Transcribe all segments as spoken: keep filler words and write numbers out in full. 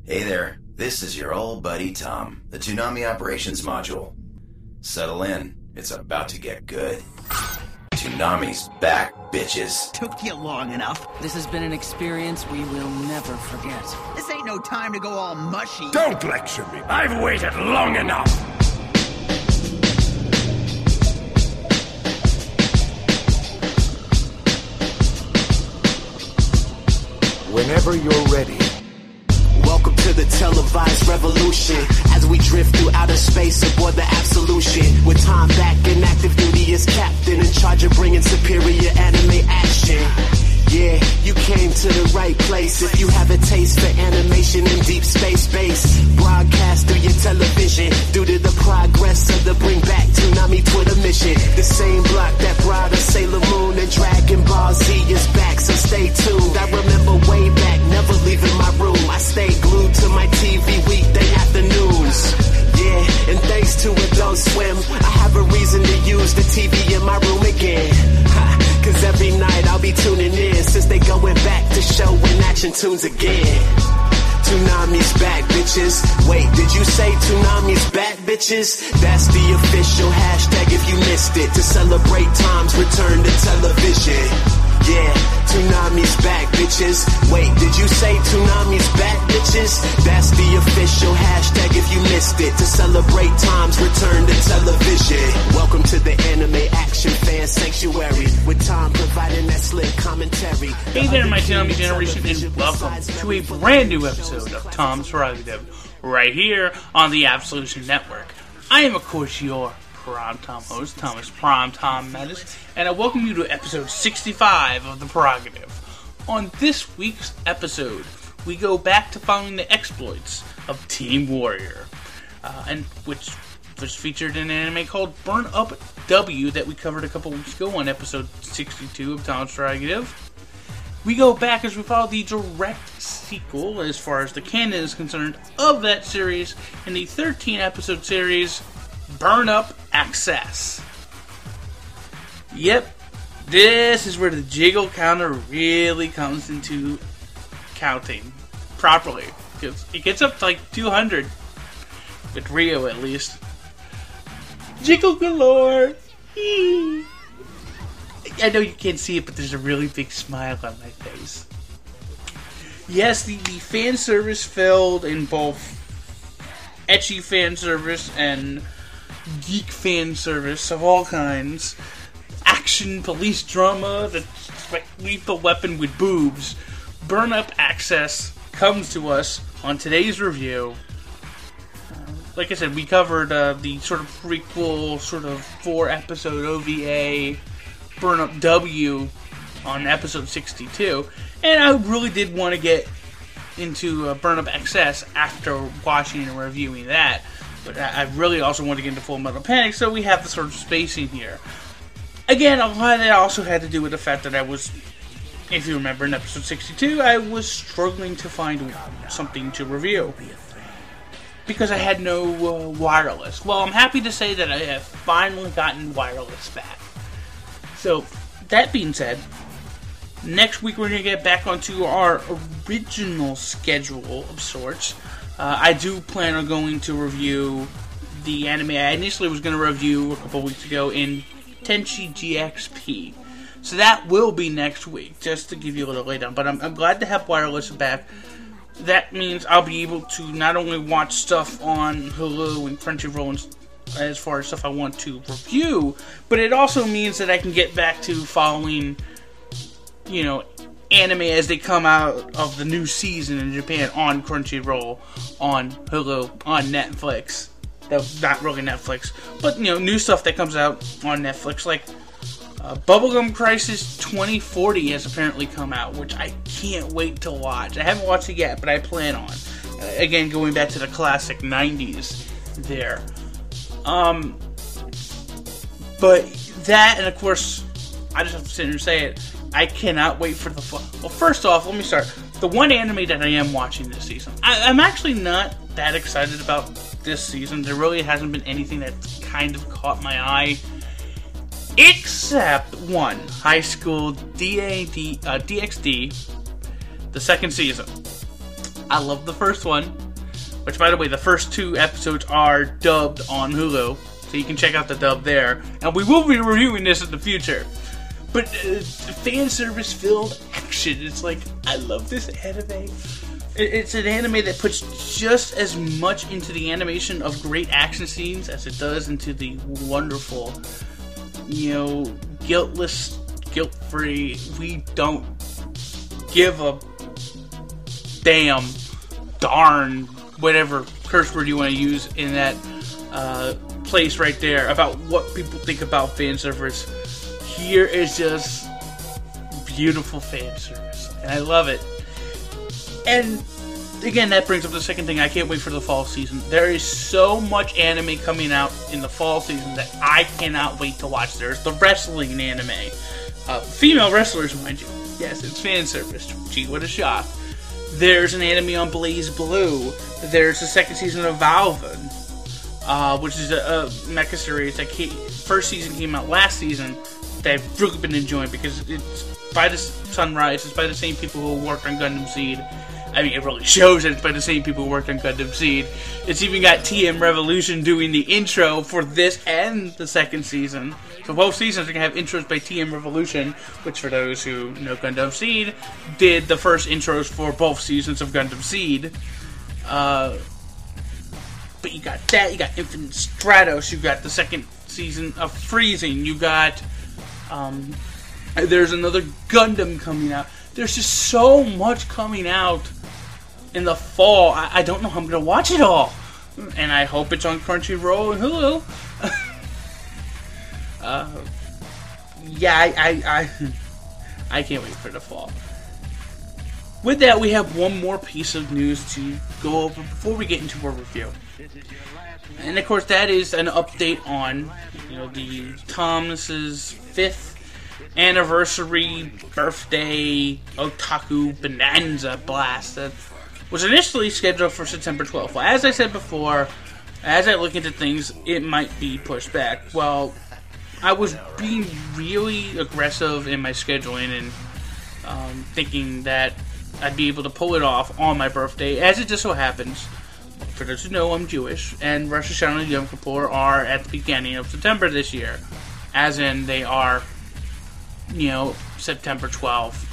Hey there, this is your old buddy Tom, the Toonami Operations Module. Settle in, it's about to get good. Toonami's back, bitches. Took you long enough. This has been an experience we will never forget. This ain't no time to go all mushy. Don't lecture me. I've waited long enough. Whenever you're ready. Welcome to the televised revolution as we drift through outer space aboard the Absolution. With Tom back in active duty as captain, in charge of bringing superior anime action. Yeah, you came to the right place if you have a taste for animation in deep space base. Broadcast through your television due to the progress of the Bring Back Toonami Twitter mission. The same block that brought us Sailor Moon and Dragon Ball Z is back, so stay tuned. I remember way back, never leaving my room. I stayed glued to my T V weekday afternoons. Yeah, and thanks to Adult Swim, I have a reason to use the T V in my room again. Ha, cause every night I'll be tuning in since they going back to show in action tunes again. Toonami's back, bitches. Wait, did you say Toonami's back, bitches? That's the official hashtag if you missed it, to celebrate Tom's return to television. Yeah, Toonami's back, bitches. Wait, did you say Toonami's back, bitches? That's the official hashtag if you missed it, to celebrate Tom's return to television. Welcome to the Anime Action Fan Sanctuary, with Tom providing that slick commentary. Hey there, my Toonami generation, and welcome to a brand new episode of Tom's Prerogative, right here on the Absolution Network. I am, of course, your Prom Tom host, Thomas Prom Tom Mattis, and I welcome you to episode sixty-five of The Prerogative. On this week's episode, we go back to following the exploits of Team Warrior, uh, and which was featured in an anime called Burn Up W that we covered a couple weeks ago on episode sixty-two of Tom's Prerogative. We go back as we follow the direct sequel, as far as the canon is concerned, of that series in the thirteen episode series Burn Up Access. Yep, this is where the jiggle counter really comes into counting properly, because it gets up to like two hundred, with Rio at least. Jiggle galore! I know you can't see it, but there's a really big smile on my face. Yes, the, the fan service filled in both ecchi fan service and geek fan service of all kinds, action police drama that's like Lethal Weapon with boobs. Burn Up Access comes to us on today's review. Uh, like I said, we covered uh, the sort of prequel, sort of four episode O V A Burn Up W on episode sixty-two, and I really did want to get into uh, Burn Up Access after watching and reviewing that. But I really also want to get into Full Metal Panic, so we have the sort of spacing here. Again, a lot of that also had to do with the fact that I was, if you remember in episode sixty-two, I was struggling to find something to review, because I had no uh, wireless. Well, I'm happy to say that I have finally gotten wireless back. So, that being said, next week we're going to get back onto our original schedule of sorts. Uh, I do plan on going to review the anime I initially was going to review a couple weeks ago in Tenchi G X P. So that will be next week, just to give you a little laydown. But I'm, I'm glad to have wireless back. That means I'll be able to not only watch stuff on Hulu and Crunchyroll and as far as stuff I want to review, but it also means that I can get back to following, you know, anime as they come out of the new season in Japan on Crunchyroll, on Hulu, on Netflix. That's not really Netflix, but, you know, new stuff that comes out on Netflix, like uh, Bubblegum Crisis twenty forty has apparently come out, which I can't wait to watch. I haven't watched it yet, but I plan on. Uh, again, going back to the classic nineties there. Um, but that, and of course, I just have to sit here and say it, I cannot wait for the... Well, first off, let me start. The one anime that I am watching this season, I, I'm actually not that excited about this season. There really hasn't been anything that's kind of caught my eye. Except one, High School D A D, uh, D X D, the second season. I love the first one. Which, by the way, the first two episodes are dubbed on Hulu. So you can check out the dub there. And we will be reviewing this in the future. But uh, fan service filled action. It's like, I love this anime. It's an anime that puts just as much into the animation of great action scenes as it does into the wonderful, you know, guiltless, guilt-free, we don't give a damn, darn, whatever curse word you want to use in that uh, place right there about what people think about fan service. Here is just beautiful fan service, and I love it. And again, that brings up the second thing. I can't wait for the fall season. There is so much anime coming out in the fall season that I cannot wait to watch. There's the wrestling anime. Uh, female wrestlers, mind you. Yes, it's fan service. Gee, what a shock. There's an anime on Blaze Blue. There's the second season of Valven, uh, which is a, a mecha series that came, first season came out last season that I've really been enjoying because it's by the Sunrise. It's by the same people who worked on Gundam Seed. I mean, it really shows that it's by the same people who worked on Gundam Seed. It's even got T M Revolution doing the intro for this and the second season. So both seasons are going to have intros by T M Revolution, which for those who know Gundam Seed, did the first intros for both seasons of Gundam Seed. Uh, but you got that, you got Infinite Stratos, you got the second season of Freezing, you got, um, there's another Gundam coming out. There's just so much coming out in the fall. I, I don't know how I'm going to watch it all. And I hope it's on Crunchyroll and Hulu. uh, yeah, I, I, I, I can't wait for the fall. With that, we have one more piece of news to go over before we get into our review. And of course, that is an update on, you know, the Tom's fifth anniversary birthday otaku bonanza blast that was initially scheduled for September twelfth. Well, as I said before, as I look into things, it might be pushed back. Well, I was being really aggressive in my scheduling and um, thinking that I'd be able to pull it off on my birthday, as it just so happens. For those who know, I'm Jewish, and Rosh Hashanah and Yom Kippur are at the beginning of September this year. As in, they are, you know, September twelfth,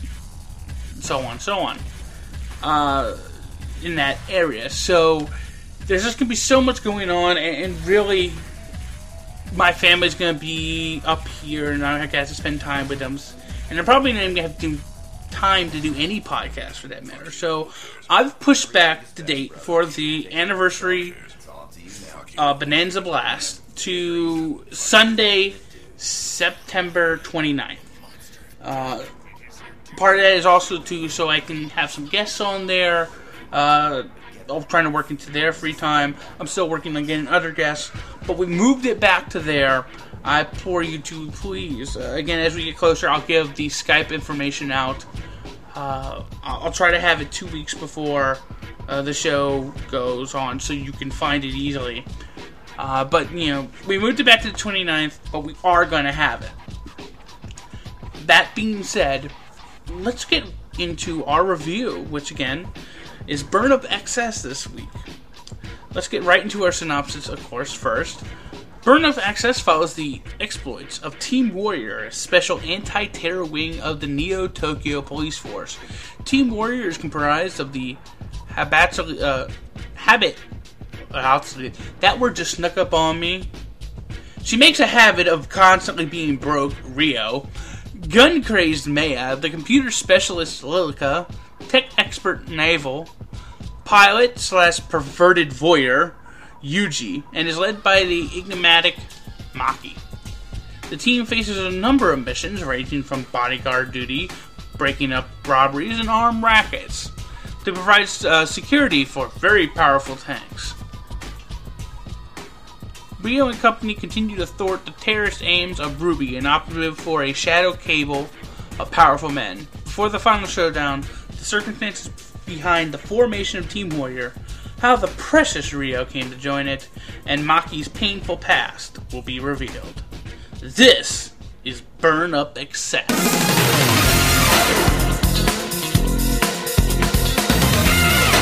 so on, so on, uh, in that area. So, there's just going to be so much going on, and, and really, my family's going to be up here, and I'm going to have to spend time with them, and I'm probably not even going to have to do time to do any podcast for that matter. So, I've pushed back the date for the anniversary uh, Bonanza Blast to Sunday, September twenty-ninth. Uh, part of that is also to so I can have some guests on there. Uh, I'm trying to work into their free time. I'm still working on getting other guests, but we moved it back to there. I implore you to please. Uh, again, as we get closer, I'll give the Skype information out. Uh, I'll try to have it two weeks before uh, the show goes on, so you can find it easily. Uh, but, you know, we moved it back to the twenty-ninth, but we are going to have it. That being said, let's get into our review, which, again, is Burn Up X S this week. Let's get right into our synopsis, of course, first. Burn Up X S follows the exploits of Team Warrior, a special anti-terror wing of the Neo-Tokyo Police Force. Team Warrior is comprised of the Habatsu, uh, Habit... That word just snuck up on me. She makes a habit of constantly being broke, Rio. Gun-crazed Maya, the computer specialist Lilica, tech expert Naval, pilot slash perverted voyeur, Yuji, and is led by the enigmatic Maki. The team faces a number of missions ranging from bodyguard duty, breaking up robberies, and armed rackets. They provide uh, security for very powerful tanks. Rio and company continue to thwart the terrorist aims of Ruby, an operative for a shadow cable of powerful men. Before the final showdown, the circumstances behind the formation of Team Warrior, how the precious Rio came to join it, and Maki's painful past will be revealed. This is Burn Up X S.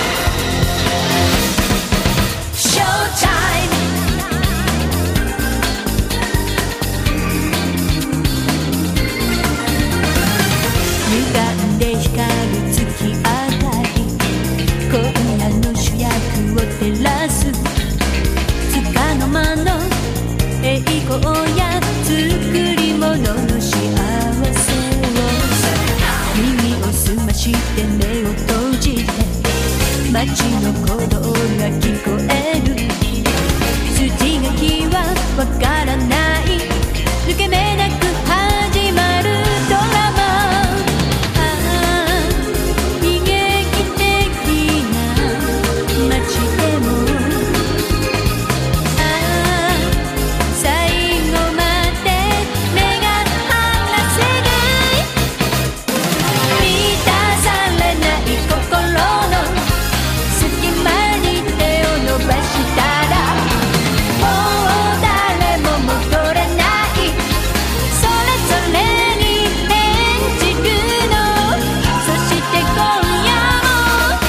街の鼓動が聞こえる筋書きはわからない抜け目なく始まるドラマああ悲劇的な街でもああ最後まで目が離せない満たされない心の隙間に手を伸ばしたらもう誰も戻れないそれぞれに演じるのそして今夜も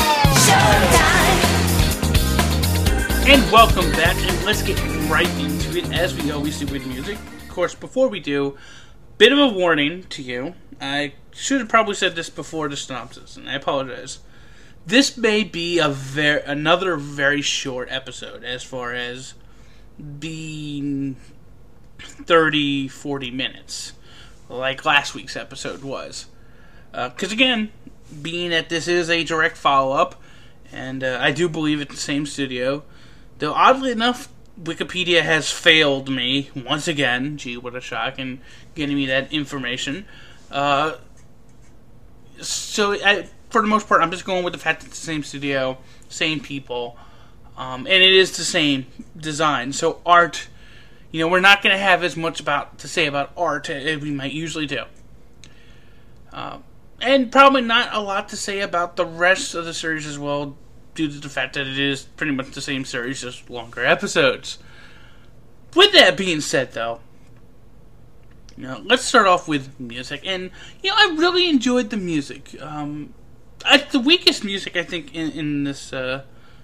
Showtime And welcome back, and let's get right into it as we always do with music. Of course, before we do, bit of a warning to you. I should have probably said this before the synopsis, and I apologize. This may be a ver- another very short episode as far as being thirty, forty minutes, like last week's episode was. Because uh, again, being that this is a direct follow-up, and uh, I do believe it's the same studio, though oddly enough, Wikipedia has failed me once again. Gee, what a shock, in getting me that information. Uh, so, I, for the most part, I'm just going with the fact that it's the same studio, same people, um, and it is the same design. So, art, you know, we're not going to have as much about to say about art as we might usually do. Uh, and probably not a lot to say about the rest of the series as well, due to the fact that it is pretty much the same series, just longer episodes. With that being said, though, you know, let's start off with music. And, you know, I really enjoyed the music. Um, I, the weakest music, I think, in, in this uh,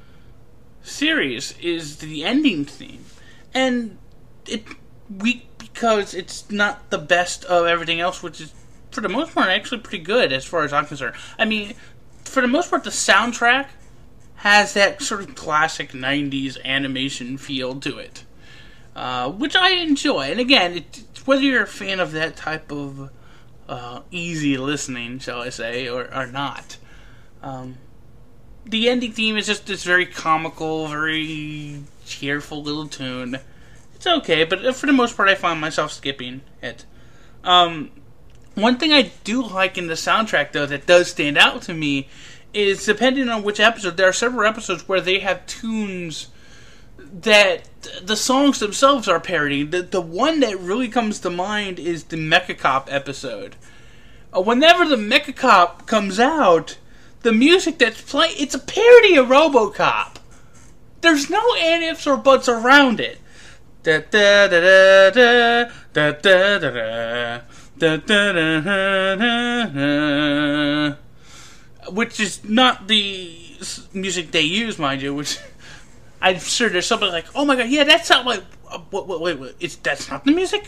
series is the ending theme. And it's weak because it's not the best of everything else, which is, for the most part, actually pretty good as far as I'm concerned. I mean, for the most part, the soundtrack has that sort of classic nineties animation feel to it, uh, which I enjoy. And again, it, whether you're a fan of that type of uh, easy listening, shall I say, or, or not, um, the ending theme is just this very comical, very cheerful little tune. It's okay, but for the most part, I find myself skipping it. Um, one thing I do like in the soundtrack, though, that does stand out to me is, depending on which episode, there are several episodes where they have tunes that the songs themselves are parodying. The, the one that really comes to mind is the Mecha Cop episode. Uh, whenever the Mecha Cop comes out, the music that's playing, it's a parody of RoboCop. There's no and ifs or buts around it. Da da da da da da da da da da da da. Which is not the music they use, mind you. Which I'm sure there's somebody like, oh my god, yeah, that's not like. Uh, wait, wait, wait, wait, it's that's not the music.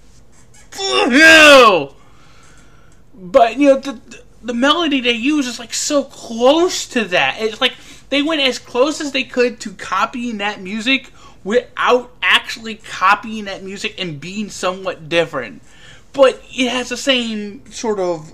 No. But you know the, the the melody they use is like so close to that. It's like they went as close as they could to copying that music without actually copying that music and being somewhat different. But it has the same sort of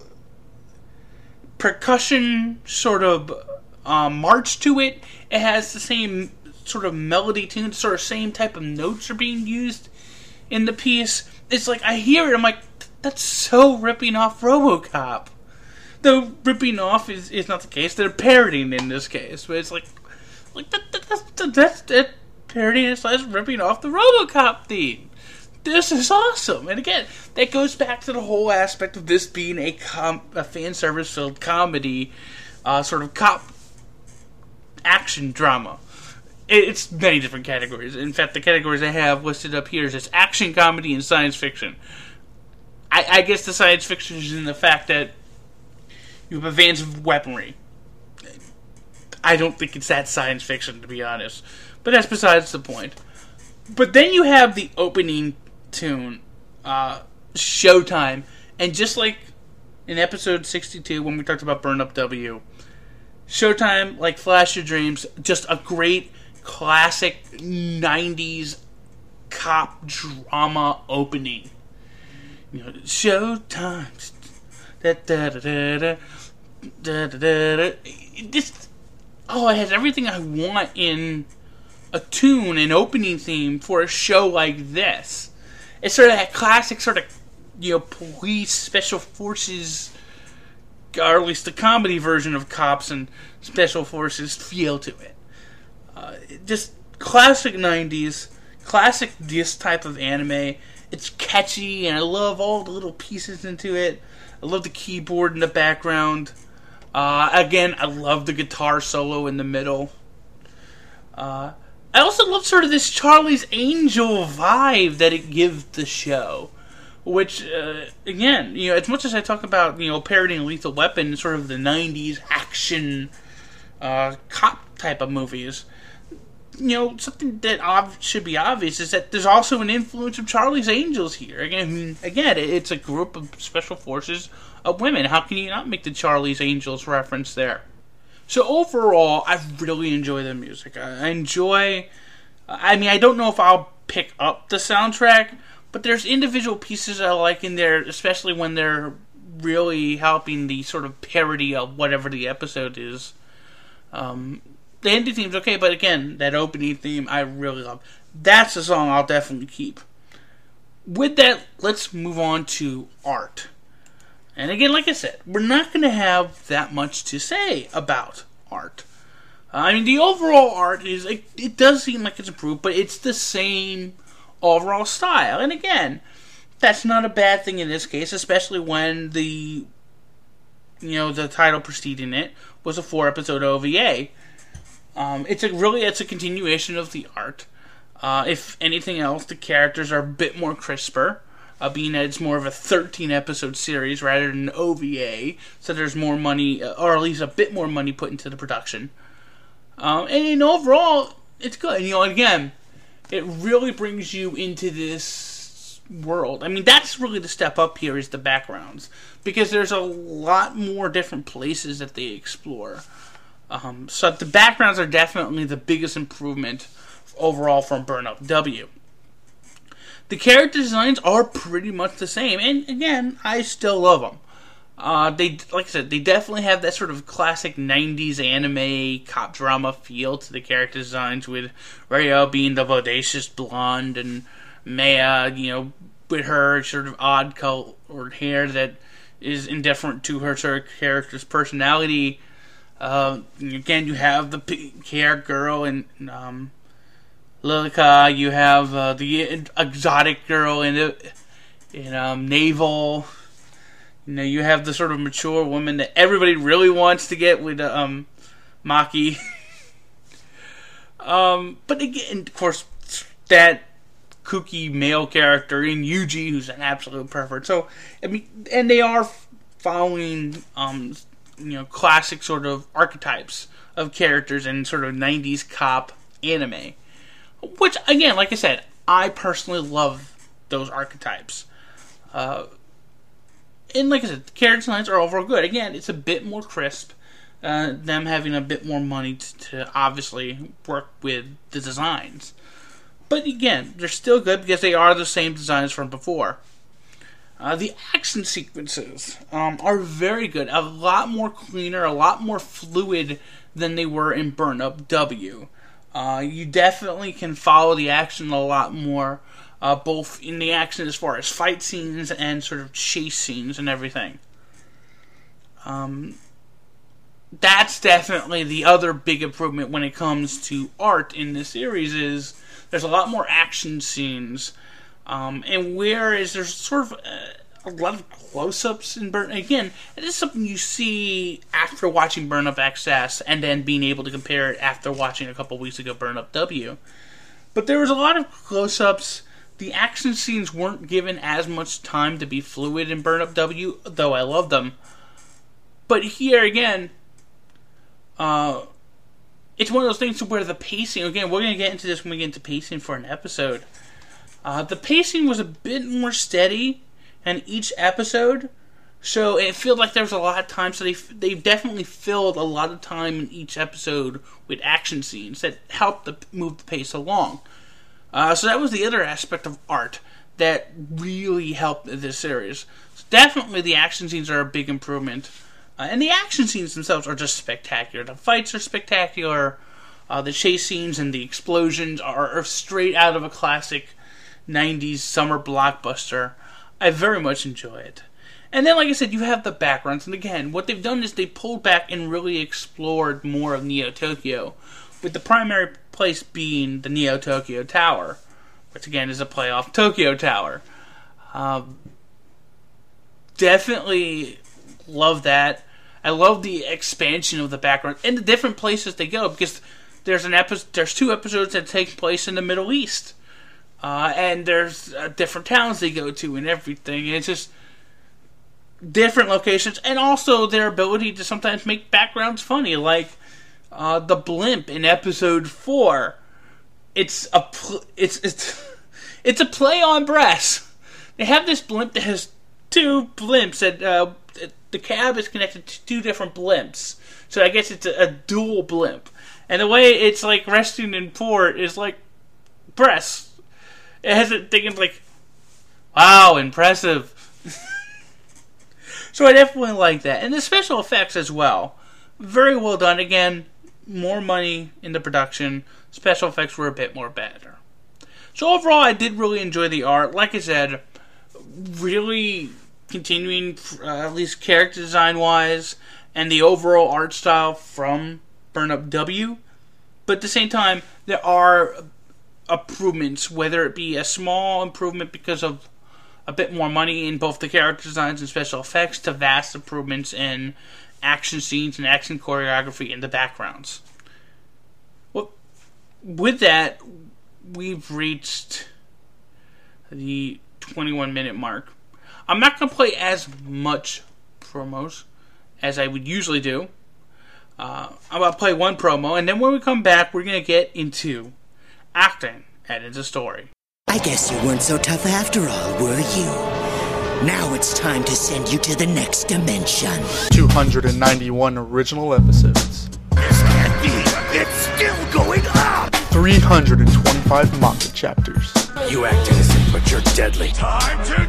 percussion sort of um, march to it. It has the same sort of melody tune, sort of same type of notes are being used in the piece. It's like I hear it, I'm like, that's so ripping off RoboCop. Though ripping off is, is not the case, they're parodying in this case. But it's like, like that, that, that's that, that's that parodying slash ripping off the RoboCop theme. This is awesome. And again, that goes back to the whole aspect of this being a, com- a fan service filled comedy, uh, sort of cop action drama. It's many different categories. In fact, the categories I have listed up here is just action, comedy, and science fiction. I, I guess the science fiction is in the fact that you have advanced weaponry. I don't think it's that science fiction, to be honest. But that's besides the point. But then you have the opening tune, uh, Showtime. And just like in episode sixty-two, when we talked about Burn Up W, Showtime, like Flash Your Dreams, just a great classic nineties cop drama opening. You know, Showtime. Da, da, da, da, da, da, da, da. This, oh, it has everything I want in a tune, an opening theme for a show like this. It's sort of that classic sort of, you know, police, special forces, or at least the comedy version of cops and special forces feel to it. Uh, just classic nineties, classic this type of anime. It's catchy, and I love all the little pieces into it. I love the keyboard in the background. Uh, again, I love the guitar solo in the middle. Uh, I also love sort of this Charlie's Angel vibe that it gives the show. Which, uh, again, you know, as much as I talk about, you know, parodying Lethal Weapon, sort of the nineties action uh, cop type of movies, you know, something that ov- should be obvious is that there's also an influence of Charlie's Angels here. Again, again, it's a group of special forces of women. How can you not make the Charlie's Angels reference there? So overall, I really enjoy the music. I enjoy, I mean, I don't know if I'll pick up the soundtrack, but there's individual pieces I like in there, especially when they're really helping the sort of parody of whatever the episode is. Um, the ending theme's okay, but again, that opening theme I really love. That's a song I'll definitely keep. With that, let's move on to art. And again, like I said, we're not going to have that much to say about art. Uh, I mean, the overall art is, it, it does seem like it's improved, but it's the same overall style. And again, that's not a bad thing in this case, especially when the, you know, the title preceding it was a four episode O V A. Um, it's a really, it's a continuation of the art. Uh, if anything else, the characters are a bit more crisper, uh, being that it's more of a thirteen episode series rather than an O V A, so there's more money, or at least a bit more money put into the production. Um, and, and overall, it's good. You know, again, it really brings you into this world. I mean, that's really the step up here, is the backgrounds. Because there's a lot more different places that they explore. Um, so the backgrounds are definitely the biggest improvement overall from Burn Up W. The character designs are pretty much the same. And again, I still love them. Uh, they, like I said, they definitely have that sort of classic nineties anime cop drama feel to the character designs, with Ryo being the bodacious blonde and Maya, you know, with her sort of odd colored hair that is indifferent to her sort of character's personality. Uh, again, you have the pink hair girl and um, Lilica. You have uh, the exotic girl in in um, Naval. You know, you have the sort of mature woman that everybody really wants to get with um, Maki. um, but again, of course, that kooky male character in Yuji, who's an absolute pervert. So, I mean, and they are following, um, you know, classic sort of archetypes of characters in sort of nineties cop anime. Which, again, like I said, I personally love those archetypes. Uh... And like I said, the character designs are overall good. Again, it's a bit more crisp. Uh, them having a bit more money to, to obviously work with the designs. But again, they're still good because they are the same designs from before. Uh, the action sequences um, are very good. A lot more cleaner, a lot more fluid than they were in Burn Up W. Uh, you definitely can follow the action a lot more. Uh, both in the action as far as fight scenes and sort of chase scenes and everything. Um, that's definitely the other big improvement when it comes to art in this series, is there's a lot more action scenes. Um, and whereas there's sort of a, a lot of close-ups in Burn... Again, it is something you see after watching Burn Up X S and then being able to compare it after watching a couple weeks ago Burn Up W. But there was a lot of close-ups. The action scenes weren't given as much time to be fluid in Burn Up W, though I love them. But here, again, uh, it's one of those things where the pacing, again, we're going to get into this when we get into pacing for an episode. Uh, the pacing was a bit more steady in each episode, so it felt like there was a lot of time, so they they definitely filled a lot of time in each episode with action scenes that helped to move the pace along. Uh, so that was the other aspect of art that really helped this series. So definitely the action scenes are a big improvement. Uh, and the action scenes themselves are just spectacular. The fights are spectacular. Uh, the chase scenes and the explosions are, are straight out of a classic nineties summer blockbuster. I very much enjoy it. And then, like I said, you have the backgrounds. And again, what they've done is they pulled back and really explored more of Neo Tokyo, with the primary place being the Neo Tokyo Tower, which again is a play off Tokyo Tower. Um, definitely love that. I love the expansion of the background and the different places they go, because there's an episode, there's two episodes that take place in the Middle East, uh, and there's uh, different towns they go to and everything. And it's just different locations, and also their ability to sometimes make backgrounds funny, like uh, the blimp in episode four. It's a pl- it's it's it's a play on breasts. They have this blimp that has two blimps, and uh, the cab is connected to two different blimps, so I guess it's a, a dual blimp. And the way it's like resting in port is like breasts. It has it thinking like, wow, impressive. So I definitely like that. And the special effects as well. Very well done. Again, more money in the production. Special effects were a bit more better. So overall, I did really enjoy the art. Like I said, really continuing, uh, at least character design-wise, and the overall art style from Burn Up W. But at the same time, there are improvements, whether it be a small improvement because of a bit more money in both the character designs and special effects, to vast improvements in action scenes and action choreography in the backgrounds. Well, with that, we've reached the twenty-one minute mark. I'm not going to play as much promos as I would usually do. Uh, I'm going to play one promo, and then when we come back, we're going to get into acting and into story. I guess you weren't so tough after all, were you? Now it's time to send you to the next dimension. two hundred ninety-one original episodes. This can't be. It's still going up. three hundred twenty-five manga chapters. You act innocent, but you're deadly. Time to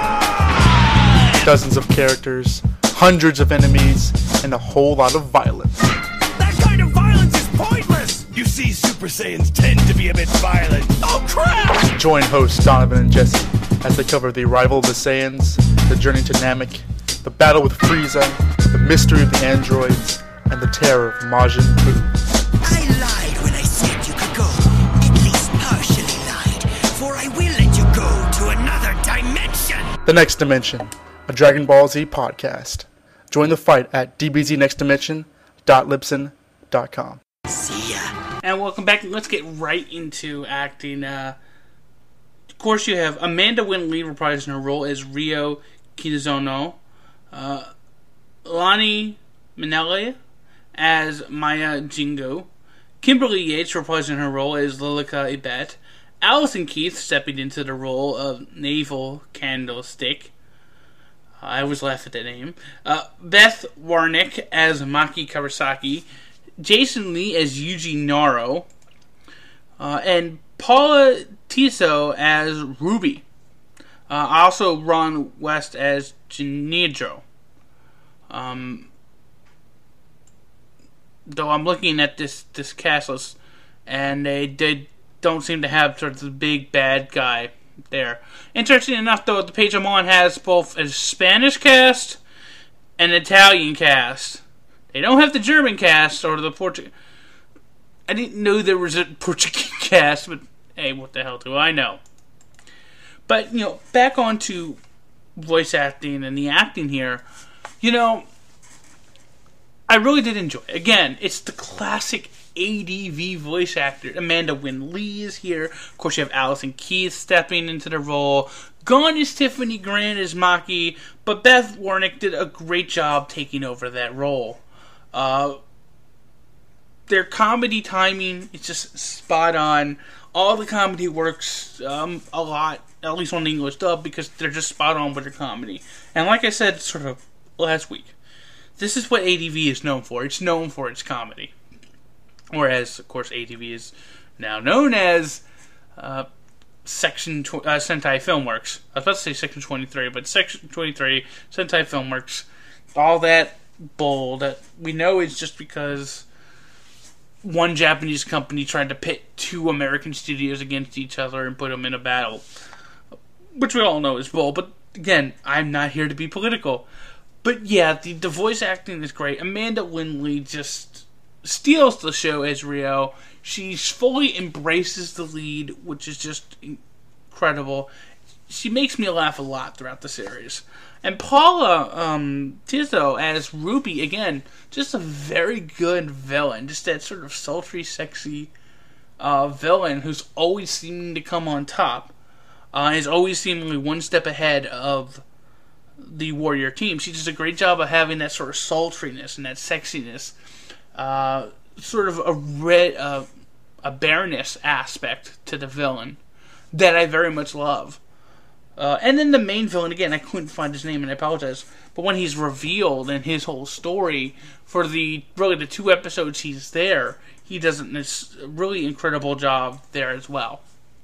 die! Dozens of characters, hundreds of enemies, and a whole lot of violence. That kind of violence is pointless! You see, Super Saiyans tend to be a bit violent. Oh, crap! Join hosts Donovan and Jesse as they cover the arrival of the Saiyans, the journey to Namek, the battle with Frieza, the mystery of the androids, and the terror of Majin Buu. I lied when I said you could go. At least partially lied, for I will let you go to another dimension. The Next Dimension, a Dragon Ball Z podcast. Join the fight at d b z next dimension dot libsyn dot com. See ya. And welcome back. Let's get right into acting. Uh, of course, you have Amanda Wynn Lee reprising her role as Ryo Kitazono, uh, Lani Minelli as Maya Jingo, Kimberly Yates reprising her role as Lilika Ibet, Allison Keith stepping into the role of Naval Candlestick. I always laugh at that name. Uh, Beth Warnick as Maki Kawasaki, Jason Lee as Yuji Naro, uh, and Paula Tiso as Ruby. Uh, also Ron West as Genijo. Um, though I'm looking at this, this cast list, and they, they don't seem to have sort of the big bad guy there. Interesting enough, though, the page I'm on has both a Spanish cast and an Italian cast. They don't have the German cast or the Portuguese. I didn't know there was a Portuguese cast, but hey, what the hell do I know? But, you know, back onto voice acting and the acting here, you know, I really did enjoy it. Again, it's the classic A D V voice actor. Amanda Wynn Lee is here. Of course, you have Allison Keith stepping into the role. Gone is Tiffany Grant as Maki, but Beth Warnick did a great job taking over that role. Uh, their comedy timing is just spot on. All the comedy works um, a lot, at least on the English dub, because they're just spot on with their comedy. And like I said sort of last week, this is what A D V is known for. It's known for its comedy. Whereas, of course, A D V is now known as uh, Section tw- uh, Sentai Filmworks. I was about to say Section twenty-three, but Section twenty-three, Sentai Filmworks, all that bull that we know is just because one Japanese company tried to pit two American studios against each other and put them in a battle, which we all know is bull. But again, I'm not here to be political. But yeah, the, the voice acting is great. Amanda Lindley just steals the show as Rio. She fully embraces the lead, which is just incredible. She makes me laugh a lot throughout the series. And Paula um, Tizzo as Ruby, again, just a very good villain. Just that sort of sultry, sexy uh, villain who's always seeming to come on top. Uh, is always seemingly one step ahead of the Warrior team. She does a great job of having that sort of sultriness and that sexiness. Uh, sort of a red, uh, a bareness aspect to the villain that I very much love. Uh, and then the main villain, again, I couldn't find his name and I apologize, but when he's revealed in his whole story, for the really the two episodes he's there, he does a really incredible job there as well.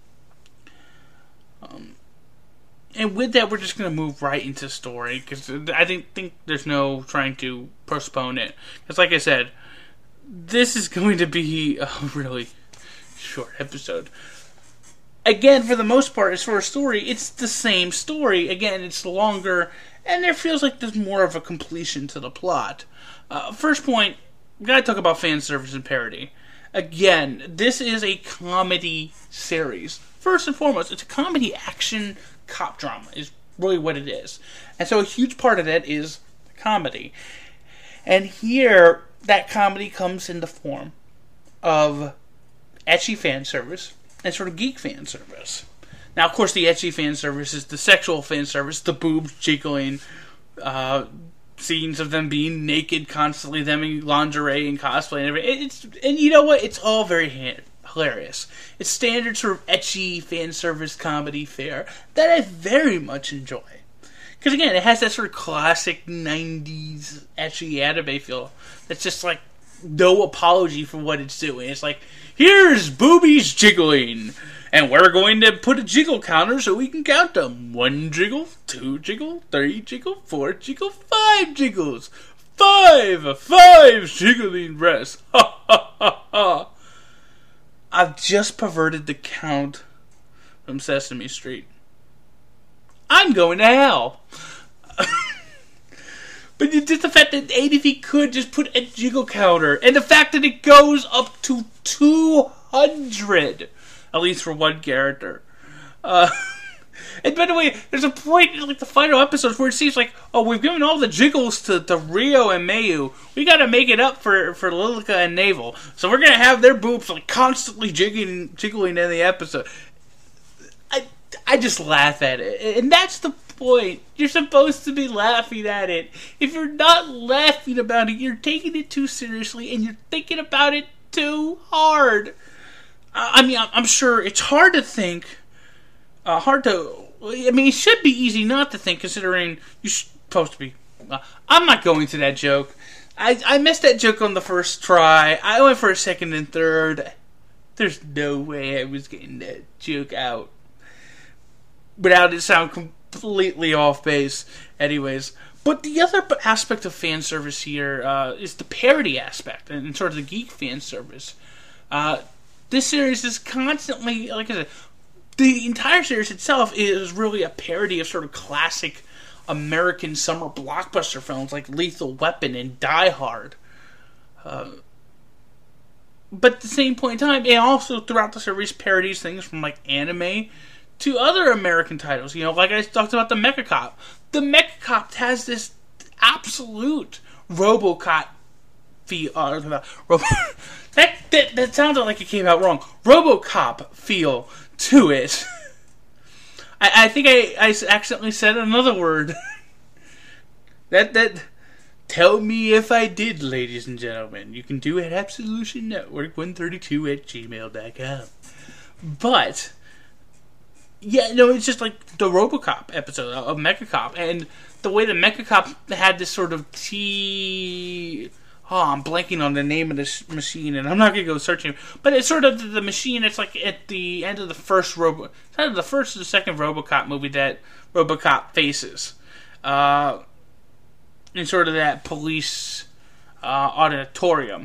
Um, and with that, we're just going to move right into story, because I think, think there's no trying to postpone it. Because like I said, this is going to be a really short episode. Again, for the most part, as for a story, it's the same story. Again, it's longer, and there feels like there's more of a completion to the plot. Uh, first point, we gotta talk about fan service and parody. Again, this is a comedy series. First and foremost, it's a comedy action cop drama, is really what it is. And so a huge part of that is comedy. And here, that comedy comes in the form of ecchi fan service and sort of geek fan service. Now, of course, the ecchi fan service is the sexual fan service, the boobs jiggling, uh, scenes of them being naked constantly, them in lingerie and cosplay and everything. It's, and you know what? It's all very ha- hilarious. It's standard sort of ecchi fan service comedy fare that I very much enjoy. Because again, it has that sort of classic nineties ecchi anime feel that's just like no apology for what it's doing. It's like, here's boobies jiggling, and we're going to put a jiggle counter so we can count them. One jiggle, two jiggle, three jiggle, four jiggle, five jiggles. Five, five jiggling breasts. Ha ha ha ha. I've just perverted the count from Sesame Street. I'm going to hell. But just the fact that Aiden, if he could, just put a jiggle counter. And the fact that it goes up to two hundred. At least for one character. Uh, and by the way, there's a point in like the final episodes where it seems like, oh, we've given all the jiggles to, to Rio and Mayu. We gotta make it up for, for Lilica and Navel. So we're gonna have their boobs like constantly jiggling, jiggling in the episode. I, I just laugh at it. And that's the point. You're supposed to be laughing at it. If you're not laughing about it, you're taking it too seriously and you're thinking about it too hard. I mean, I'm sure it's hard to think, uh, hard to, I mean, it should be easy not to think considering you're supposed to be, uh, I'm not going to that joke. I, I missed that joke on the first try. I went for a second and third. There's no way I was getting that joke out without it sound completely off base. Anyways, but the other aspect of fan service here uh, is the parody aspect and sort of the geek fan service. Uh, this series is constantly, like I said, the entire series itself is really a parody of sort of classic American summer blockbuster films like Lethal Weapon and Die Hard. Uh, but at the same point in time, it also throughout the series parodies things from like anime to other American titles. You know, like I talked about the Mecha Cop. The Mecha Cop has this absolute RoboCop feel. Uh, Robo- that, that that sounded like it came out wrong. RoboCop feel to it. I, I think I, I accidentally said another word. that that. Tell me if I did, ladies and gentlemen. You can do it at Absolution Network one thirty-two at gmail dot com. But yeah, no, it's just like the RoboCop episode of Mecha Cop, and the way the Mecha Cop had this sort of T. Oh, I'm blanking on the name of this machine, and I'm not gonna go searching. But it's sort of the machine. It's like at the end of the first Robo, it's either the first or the second RoboCop movie that RoboCop faces. Uh, in sort of that police uh, auditorium.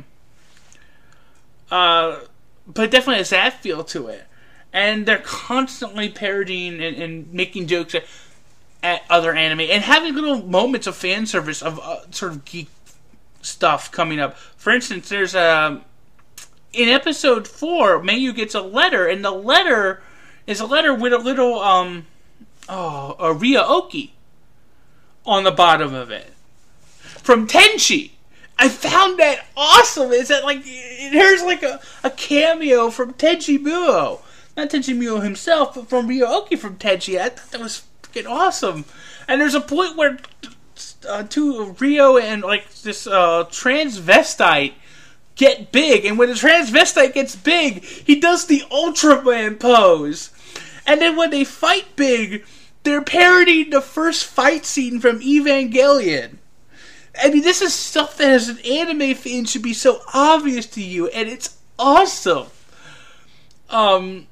Uh, but it definitely has that feel to it. And they're constantly parodying and, and making jokes at, at other anime and having little moments of fan service of uh, sort of geek stuff coming up. For instance, there's a in episode four, Mayu gets a letter, and the letter is a letter with a little um oh a Ryoki on the bottom of it from Tenchi. I found that awesome. Is that like there's like a, a cameo from Tenchi Muo. Not Tenchi Muo himself, but from Ryoki from Tenchi. I thought that was freaking awesome. And there's a point where uh, two Ryo and like this uh, transvestite get big, and when the transvestite gets big, he does the Ultraman pose. And then when they fight big, they're parodying the first fight scene from Evangelion. I mean, this is stuff that as an anime fan should be so obvious to you, and it's awesome. Um...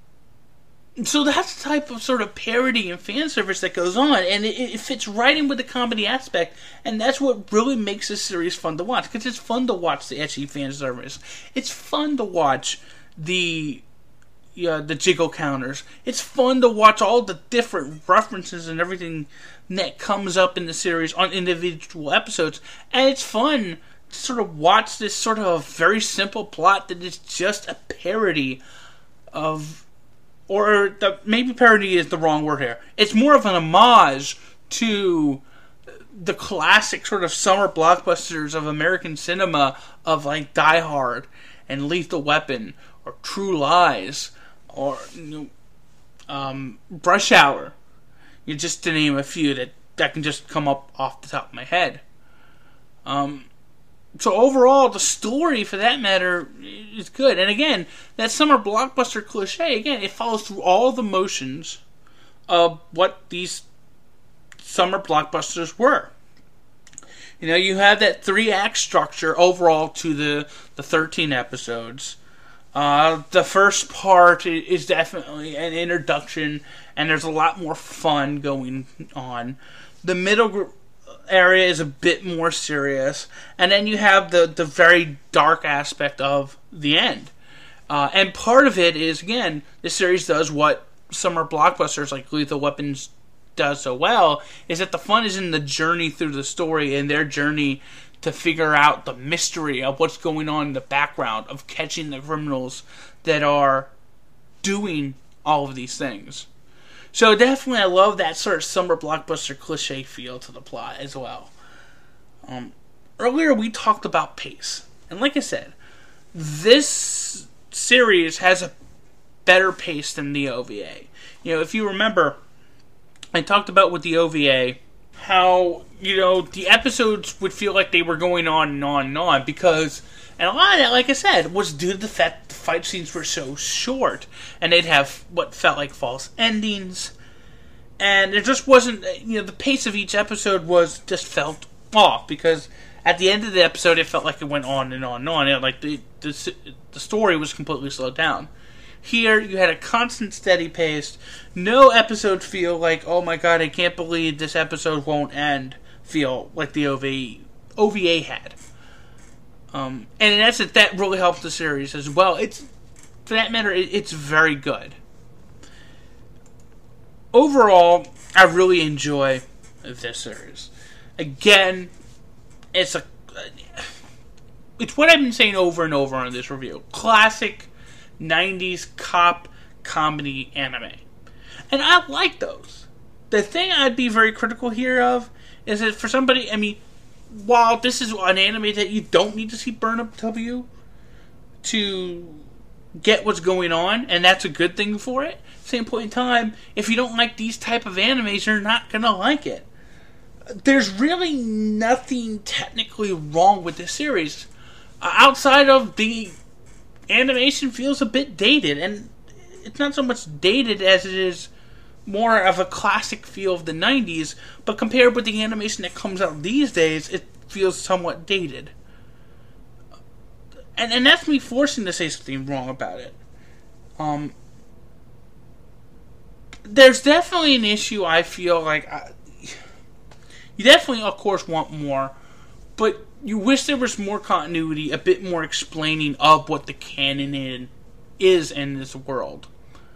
So that's the type of sort of parody and fan service that goes on, and it, it fits right in with the comedy aspect, and that's what really makes this series fun to watch, because it's fun to watch the ecchi fan service. It's fun to watch the uh, the jiggle counters. It's fun to watch all the different references and everything that comes up in the series on individual episodes, and it's fun to sort of watch this sort of very simple plot that is just a parody of... Or the, maybe parody is the wrong word here. It's more of an homage to the classic sort of summer blockbusters of American cinema of like Die Hard and Lethal Weapon or True Lies or you know, um, Rush Hour. You just to name a few that, that can just come up off the top of my head. Um... So overall, the story, for that matter, is good. And again, that summer blockbuster cliche, again, it follows through all the motions of what these summer blockbusters were. You know, you have that three-act structure overall to the, the thirteen episodes. Uh, the first part is definitely an introduction, and there's a lot more fun going on. The middle group... area is a bit more serious, and then you have the, the very dark aspect of the end. Uh, and part of it is, again, this series does what summer blockbusters like Lethal Weapons does so well, is that the fun is in the journey through the story and their journey to figure out the mystery of what's going on in the background, of catching the criminals that are doing all of these things. So definitely I love that sort of summer blockbuster cliche feel to the plot as well. Um, earlier we talked about pace. And like I said, this series has a better pace than the O V A. You know, if you remember, I talked about with the O V A how, you know, the episodes would feel like they were going on and on and on because, and a lot of that, like I said, was due to the fact the fight scenes were so short, and they'd have what felt like false endings, and it just wasn't, you know, the pace of each episode was just felt off, because at the end of the episode, it felt like it went on and on and on, and like the, the, the story was completely slowed down. Here, you had a constant, steady pace. No episode feel like, oh my god, I can't believe this episode won't end, feel like the O V A, O V A had. Um, and in essence, that really helps the series as well. It's, for that matter, it, it's very good. Overall, I really enjoy this series. Again, it's a, it's what I've been saying over and over on this review. Classic nineties cop comedy anime. And I like those. The thing I'd be very critical here of is that for somebody, I mean, while this is an anime that you don't need to see Burn Up W to get what's going on, and that's a good thing for it, same point in time, if you don't like these type of animes, you're not going to like it. There's really nothing technically wrong with this series. Uh, outside of the animation feels a bit dated, and it's not so much dated as it is more of a classic feel of the nineties, but compared with the animation that comes out these days, it feels somewhat dated. And and that's me forcing to say something wrong about it. Um, there's definitely an issue I feel like, I, You definitely, of course, want more, but you wish there was more continuity, a bit more explaining of what the canon in, is in this world.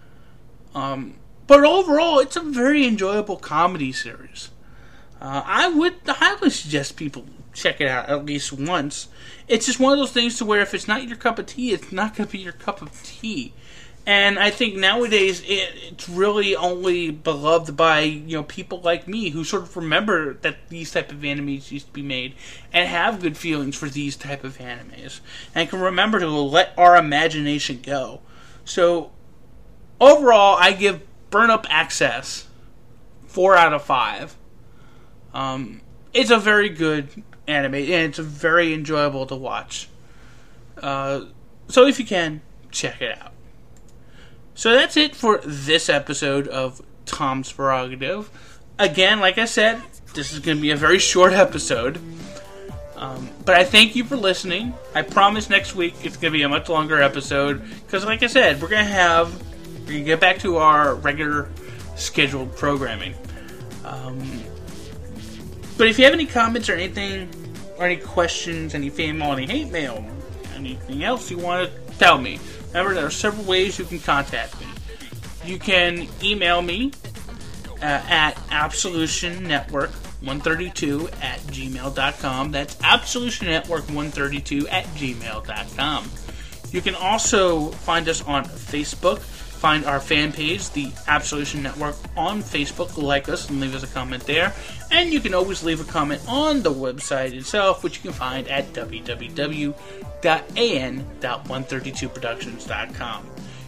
Um, but overall, it's a very enjoyable comedy series. Uh, I would highly suggest people check it out at least once. It's just one of those things to where if it's not your cup of tea, it's not going to be your cup of tea. And I think nowadays it, it's really only beloved by, you know, people like me who sort of remember that these type of animes used to be made and have good feelings for these type of animes and can remember to let our imagination go. So overall, I give Burn Up Access four out of five. Um, it's a very good anime and it's very enjoyable to watch. Uh, so if you can, check it out. So that's it for this episode of Tom's Prerogative. Again, like I said, this is going to be a very short episode. Um, but I thank you for listening. I promise next week it's going to be a much longer episode. Because like I said, we're going to have... We're going to get back to our regular scheduled programming. Um, but if you have any comments or anything, or any questions, any fan mail, any hate mail, anything else you want to tell me, remember, there are several ways you can contact me. You can email me uh, at absolution network one thirty-two at gmail dot com. That's absolution network one thirty-two at gmail dot com. You can also find us on Facebook. Find our fan page, the Absolution Network, on Facebook. Like us and leave us a comment there. And you can always leave a comment on the website itself, which you can find at w w w dot a n dot one thirty-two productions dot com.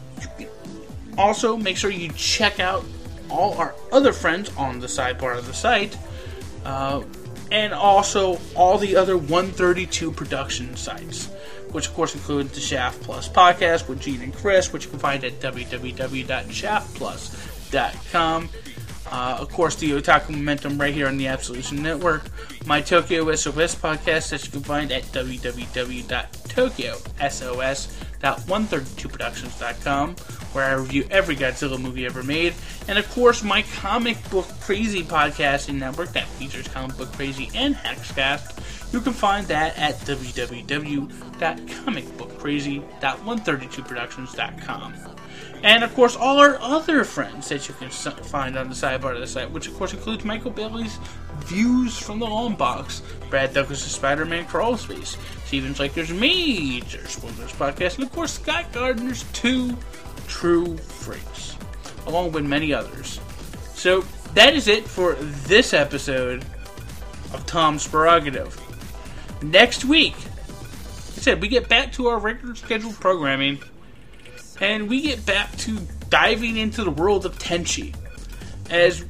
Also, make sure you check out all our other friends on the sidebar of the site, uh, and also all the other one thirty-two production sites, which of course include the Shaft Plus podcast with Gene and Chris, which you can find at w w w dot shaft plus dot com. Uh, of course, the Otaku Momentum right here on the Absolution Network. My Tokyo S O S podcast that you can find at w w w dot tokyo sos dot one thirty-two productions dot com, where I review every Godzilla movie ever made. And of course, my Comic Book Crazy podcasting network that features Comic Book Crazy and Hackscast. You can find that at w w w dot comic book crazy dot one thirty-two productions dot com. And, of course, all our other friends that you can find on the sidebar of the site, which, of course, includes Michael Bailey's Views from the Long Box, Brad Douglas' Spider-Man Crawl Space, Steven Slaker's Major Spoilers Podcast, and, of course, Scott Gardner's Two True Freaks, along with many others. So, that is it for this episode of Tom's Prerogative. Next week, like I said, we get back to our regular scheduled programming, and we get back to diving into the world of Tenchi as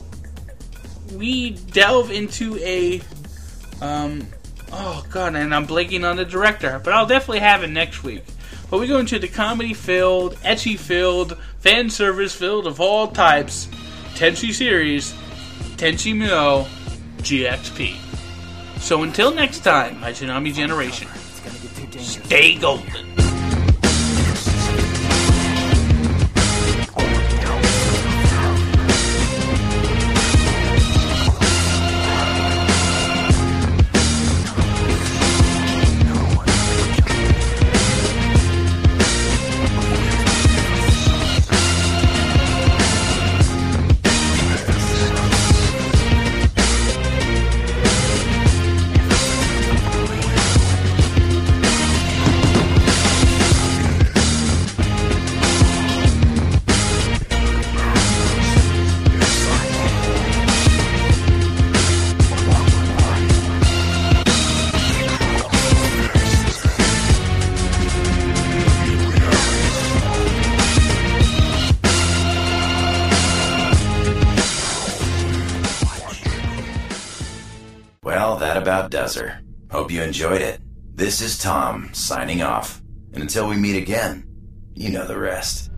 we delve into a, um, oh god, and I'm blanking on the director, but I'll definitely have it next week. But we go into the comedy-filled, ecchi-filled, fan service-filled of all types Tenchi series, Tenchi Muyo G X P. So until next time, my Tsunami generation, stay golden. Well, that about does her. Hope you enjoyed it. This is Tom, signing off. And until we meet again, you know the rest.